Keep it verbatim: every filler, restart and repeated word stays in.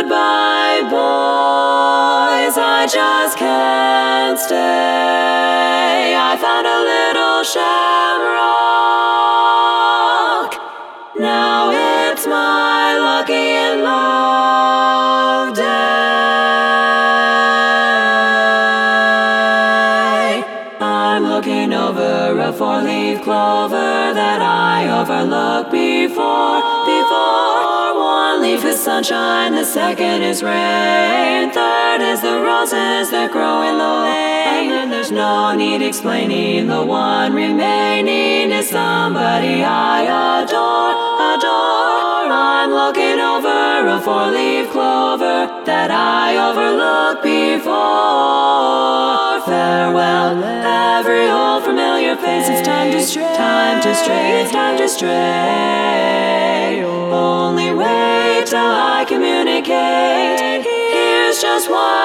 Goodbye, boys, I just can't stay. I found a little shamrock. Now it's my lucky and love day. I'm looking over a four-leaf clover that I overlooked before. Before, one leaf is sunshine, the second is rain, third is the roses that grow in the lane. And then there's no need explaining, the one remaining is somebody I adore, adore. I'm looking over a four-leaf clover that I overlooked before. Farewell, every old familiar face. It's time to stray, time to stray, it's time to stray. Only wait till I communicate. Here's just one